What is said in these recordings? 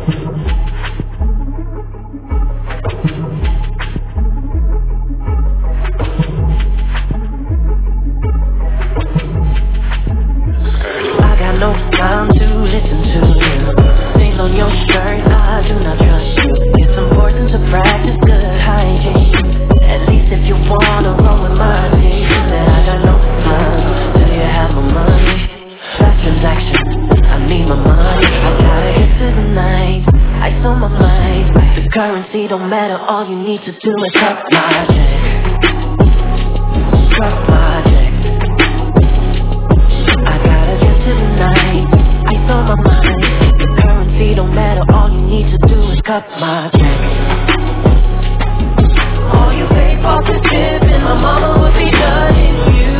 I got no time to listen to you. Stains on your shirt, I do not trust you. It's important to practice good hygiene. At least if you wanna roll with my team. Said I got no time till you have my money. Fast transaction, I need my money. I gotta hit to the night, ice on my mind. The currency don't matter, all you need to do is cut my check. Cut my check. I gotta get to the night, ice on my mind. The currency don't matter, all you need to do is cut my check. All you pay for is tipping, my mama would be judging you.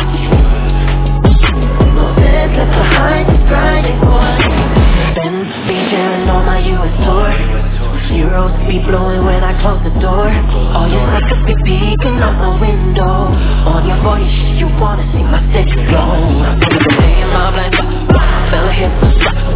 No sense left behind, just grinding for it. Been sharing on my US tour. Euros be blowing when I close the door. All you suckers be peeking out my window. On your body shit, you wanna see my stick glow. Laying my blind, fella hit the spot.